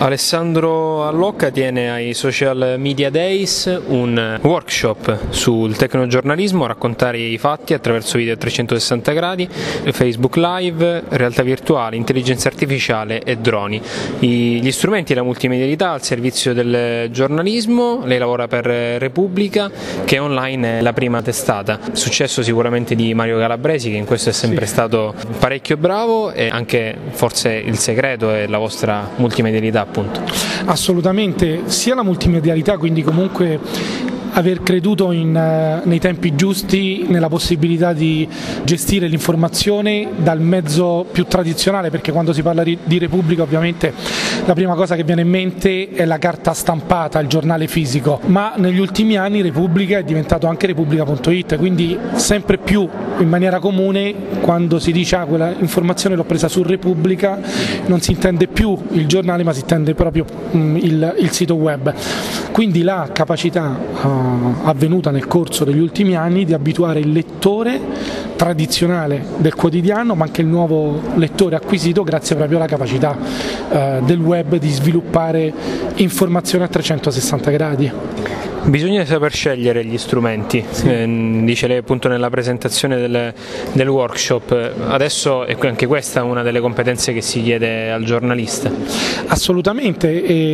Alessandro Allocca tiene ai Social Media Days un workshop sul tecnogiornalismo, raccontare i fatti attraverso video a 360 gradi, Facebook Live, realtà virtuale, intelligenza artificiale e droni. Gli strumenti e la multimedialità al servizio del giornalismo. Lei lavora per Repubblica, che online è la prima testata. Successo sicuramente di Mario Calabresi, che in questo è sempre stato parecchio bravo, e anche forse il segreto è la vostra multimedialità. Assolutamente, sia la multimedialità, quindi comunque aver creduto nei tempi giusti nella possibilità di gestire l'informazione dal mezzo più tradizionale, perché quando si parla di Repubblica ovviamente la prima cosa che viene in mente è la carta stampata, il giornale fisico, ma negli ultimi anni Repubblica è diventato anche Repubblica.it, quindi sempre più in maniera comune quando si dice quella informazione l'ho presa su Repubblica non si intende più il giornale ma si intende proprio il sito web. Quindi la capacità avvenuta nel corso degli ultimi anni di abituare il lettore tradizionale del quotidiano, ma anche il nuovo lettore acquisito grazie proprio alla capacità del web di sviluppare informazione a 360 gradi. Bisogna saper scegliere gli strumenti, dice lei appunto nella presentazione del workshop. Adesso è anche questa una delle competenze che si chiede al giornalista. Assolutamente,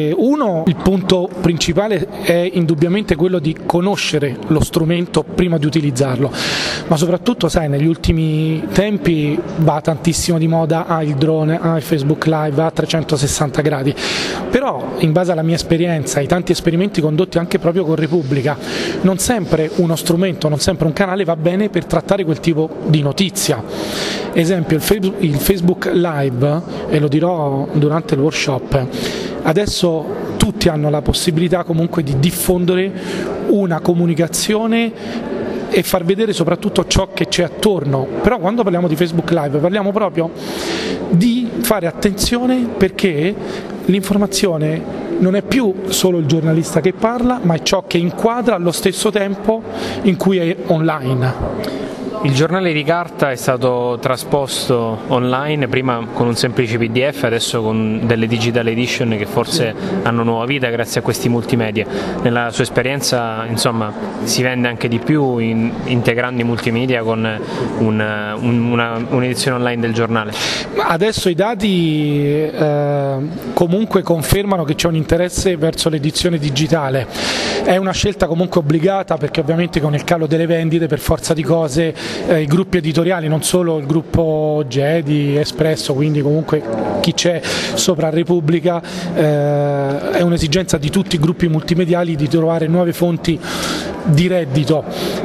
il punto principale è indubbiamente quello di conoscere lo strumento prima di utilizzarlo, ma soprattutto sai, negli ultimi tempi va tantissimo di moda il drone, il Facebook Live a 360 gradi, però in base alla mia esperienza, ai tanti esperimenti condotti anche proprio con Repubblica, non sempre uno strumento, non sempre un canale va bene per trattare quel tipo di notizia. Esempio, il Facebook Live, e lo dirò durante il workshop, adesso tutti hanno la possibilità comunque di diffondere una comunicazione e far vedere soprattutto ciò che c'è attorno, però quando parliamo di Facebook Live parliamo proprio di fare attenzione, perché l'informazione non è più solo il giornalista che parla, ma è ciò che inquadra allo stesso tempo in cui è online. Il giornale di carta è stato trasposto online, prima con un semplice PDF, adesso con delle digital edition che forse hanno nuova vita grazie a questi multimedia. Nella sua esperienza, insomma, si vende anche di più integrando i multimedia con un'edizione online del giornale? Adesso i dati comunque confermano che c'è un interesse verso l'edizione digitale. È una scelta comunque obbligata, perché ovviamente con il calo delle vendite per forza di cose i gruppi editoriali, non solo il gruppo Gedi, Espresso, quindi comunque chi c'è sopra Repubblica, è un'esigenza di tutti i gruppi multimediali di trovare nuove fonti di reddito.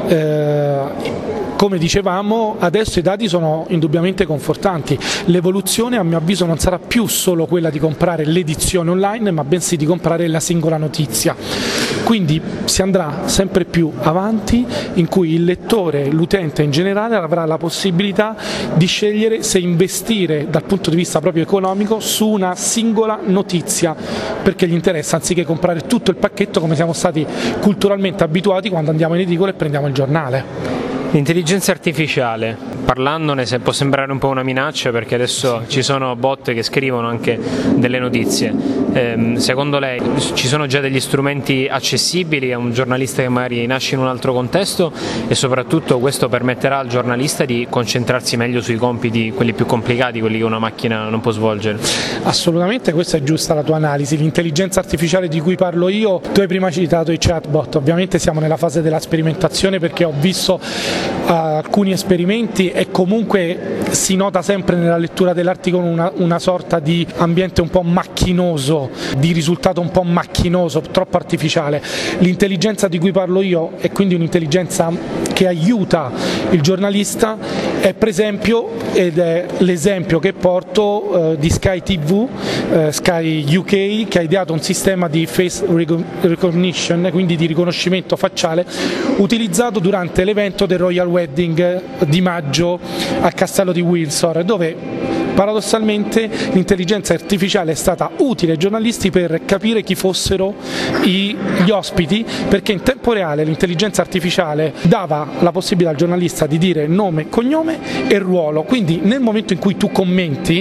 Come dicevamo, adesso i dati sono indubbiamente confortanti. L'evoluzione, a mio avviso, non sarà più solo quella di comprare l'edizione online, ma bensì di comprare la singola notizia. Quindi si andrà sempre più avanti, in cui il lettore, l'utente in generale, avrà la possibilità di scegliere se investire dal punto di vista proprio economico su una singola notizia, perché gli interessa, anziché comprare tutto il pacchetto come siamo stati culturalmente abituati quando andiamo in edicola e prendiamo il giornale. L'intelligenza artificiale, parlandone può sembrare un po' una minaccia, perché adesso ci sono bot che scrivono anche delle notizie. Secondo lei ci sono già degli strumenti accessibili a un giornalista che magari nasce in un altro contesto, e soprattutto questo permetterà al giornalista di concentrarsi meglio sui compiti, quelli più complicati, quelli che una macchina non può svolgere? Assolutamente, questa è giusta la tua analisi. L'intelligenza artificiale di cui parlo io, tu hai prima citato i chatbot, ovviamente siamo nella fase della sperimentazione, perché ho visto alcuni esperimenti e comunque si nota sempre nella lettura dell'articolo una sorta di ambiente un po' macchinoso, di risultato un po' macchinoso, troppo artificiale. L'intelligenza di cui parlo io è quindi un'intelligenza che aiuta il giornalista, è per esempio, ed è l'esempio che porto di Sky TV, Sky UK, che ha ideato un sistema di face recognition, quindi di riconoscimento facciale, utilizzato durante l'evento del Royal Wedding di maggio al castello di Windsor, dove paradossalmente l'intelligenza artificiale è stata utile ai giornalisti per capire chi fossero gli ospiti, perché in tempo reale l'intelligenza artificiale dava la possibilità al giornalista di dire nome, cognome e ruolo, quindi nel momento in cui tu commenti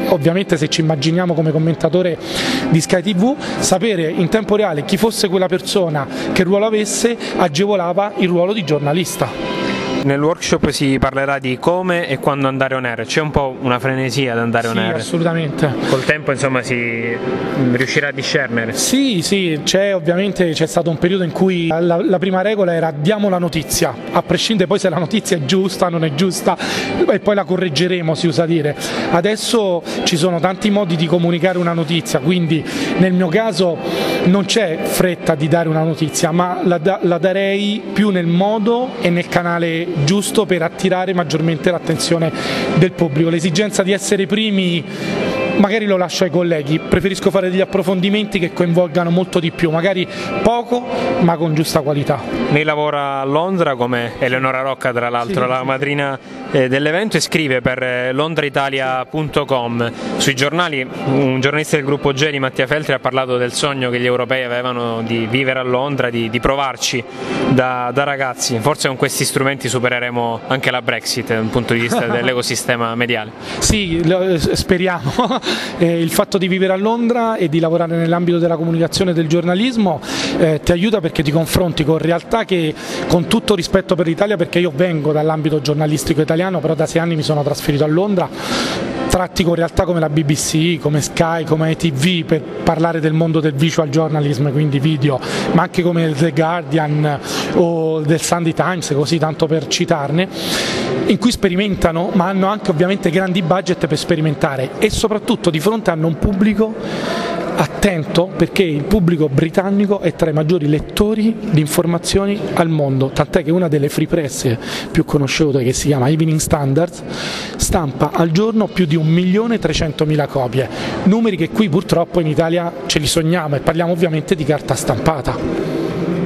ovviamente se ci immaginiamo come commentatore di Sky TV, sapere in tempo reale chi fosse quella persona, che ruolo avesse, agevolava il ruolo di giornalista. Nel workshop si parlerà di come e quando andare on air, c'è un po' una frenesia ad andare on air? Sì, assolutamente. Col tempo insomma si riuscirà a discernere? Sì, ovviamente c'è stato un periodo in cui la prima regola era diamo la notizia, a prescindere poi se la notizia è giusta o non è giusta, e poi la correggeremo, si usa dire. Adesso ci sono tanti modi di comunicare una notizia, quindi nel mio caso non c'è fretta di dare una notizia, ma la darei più nel modo e nel canale giusto per attirare maggiormente l'attenzione del pubblico. L'esigenza di essere primi magari lo lascio ai colleghi, preferisco fare degli approfondimenti che coinvolgano molto di più, magari poco ma con giusta qualità. Lei lavora a Londra come Eleonora Rocca, tra l'altro, la madrina dell'evento, e scrive per londraitalia.com. Sui giornali un giornalista del gruppo G di Mattia Feltri ha parlato del sogno che gli europei avevano di vivere a Londra, di provarci da ragazzi. Forse con questi strumenti supereremo anche la Brexit dal punto di vista dell'ecosistema mediale. Sì, speriamo. Il fatto di vivere a Londra e di lavorare nell'ambito della comunicazione e del giornalismo ti aiuta perché ti confronti con realtà che, con tutto rispetto per l'Italia, perché io vengo dall'ambito giornalistico italiano, però da 6 anni mi sono trasferito a Londra, tratti con realtà come la BBC, come Sky, come ITV, per parlare del mondo del visual journalism, quindi video, ma anche come The Guardian o del Sunday Times, così tanto per citarne, in cui sperimentano, ma hanno anche ovviamente grandi budget per sperimentare, e soprattutto di fronte hanno un pubblico attento, perché il pubblico britannico è tra i maggiori lettori di informazioni al mondo, tant'è che una delle free press più conosciute, che si chiama Evening Standard, stampa al giorno più di 1.300.000 copie, numeri che qui purtroppo in Italia ce li sogniamo, e parliamo ovviamente di carta stampata.